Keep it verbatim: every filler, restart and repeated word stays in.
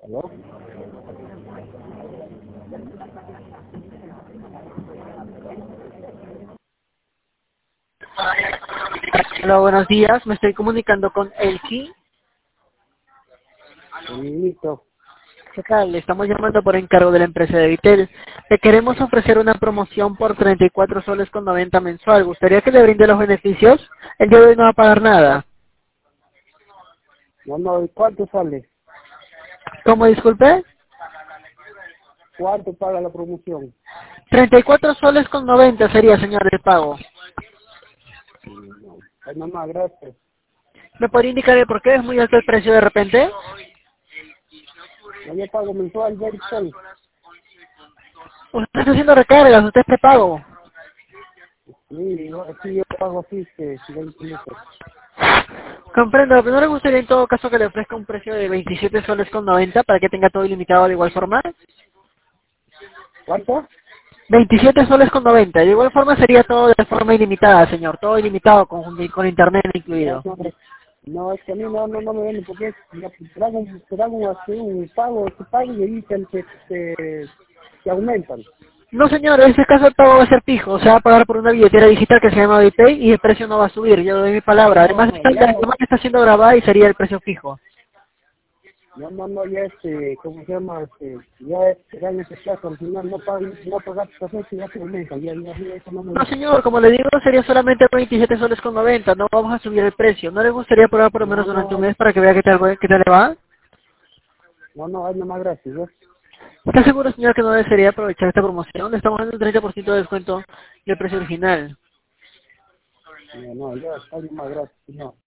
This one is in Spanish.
¿Aló? Hola, buenos días. Me estoy comunicando con Elsie. Sí, listo. ¿Qué tal? Le estamos llamando por encargo de la empresa de Vitel. Le queremos ofrecer una promoción por treinta y cuatro soles con noventa mensual. ¿Gustaría que le brinde los beneficios? El día de hoy no va a pagar nada. No, no, ¿y cuánto sale? ¿Cómo disculpe? ¿Cuánto paga la promoción? treinta y cuatro soles con noventa sería, señor, el pago. No. Ay, mamá, gracias. ¿Me podría indicar el por qué es muy alto el precio de repente? No, yo pago mensual, veinte soles. Usted está haciendo recargas, usted es prepago. Sí, yo, sí, yo pago así, que si veinte lucas. Comprendo, pero ¿no le gustaría en todo caso que le ofrezca un precio de veintisiete soles con noventa para que tenga todo ilimitado de igual forma? ¿Cuánto? veintisiete soles con noventa. De igual forma sería todo de forma ilimitada, señor. Todo ilimitado con, con internet No, incluido. no, no, es que a mí no, no, no me vende porque es, ya, te dan un, te dan un, así, un pago, tu pago y ahí te, te, te, te aumentan. No, señor. En este caso el pago va a ser fijo. Se va a pagar por una billetera digital que se llama BitPay y el precio no va a subir. Yo doy mi palabra. No, Además, no, está, ya no. además está siendo grabada y sería el precio fijo. No, no, no, ya este, ¿cómo se llama? Este, ya este, ya en este caso, al final no pagas, no pagas café, si ya te aumentan, ya, ya, ya, eso no me No, gusta. señor. Como le digo, sería solamente veintisiete soles con noventa. No vamos a subir el precio. ¿No le gustaría probar por lo menos No, durante un no, mes para que vea qué tal, qué tal le va? no, no, hay nomás gracias, ¿no? ¿Está seguro, señor, que no desearía aprovechar esta promoción? Le estamos dando un treinta por ciento de descuento del precio original. No, no, ya, hay nomás gracias, no.